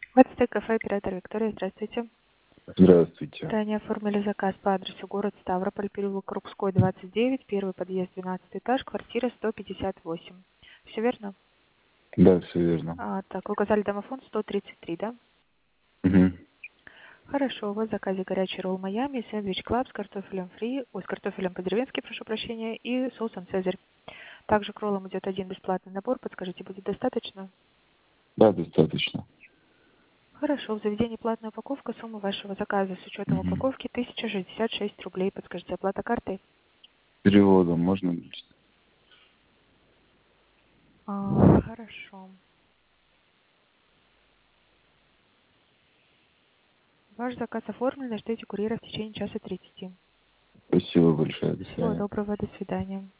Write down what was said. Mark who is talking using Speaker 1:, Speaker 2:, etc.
Speaker 1: Ватстек кафе, оператор Виктория, здравствуйте.
Speaker 2: Здравствуйте.
Speaker 1: Ранее оформили заказ по адресу город Ставрополь, переулок Крупской, 29, первый подъезд, 12 этаж, квартира 158. Все верно?
Speaker 2: Да, все верно.
Speaker 1: Так, вы указали домофон 133, да?
Speaker 2: Угу.
Speaker 1: Хорошо, у вас в заказе горячий ролл Майами, сэндвич клаб с картофелем фри, с картофелем по-деревенски, прошу прощения, и соусом Цезарь. Также к роллам идет один бесплатный набор, подскажите, будет достаточно?
Speaker 2: Да, достаточно.
Speaker 1: Хорошо, в заведении платная упаковка, сумма вашего заказа с учетом
Speaker 2: Угу.
Speaker 1: упаковки 1066 рублей, подскажите, оплата картой?
Speaker 2: Переводом можно?
Speaker 1: Хорошо. Ваш заказ оформлен, ждите курьера в течение часа 30.
Speaker 2: Спасибо большое. До
Speaker 1: Всего
Speaker 2: свидания.
Speaker 1: доброго, до свидания.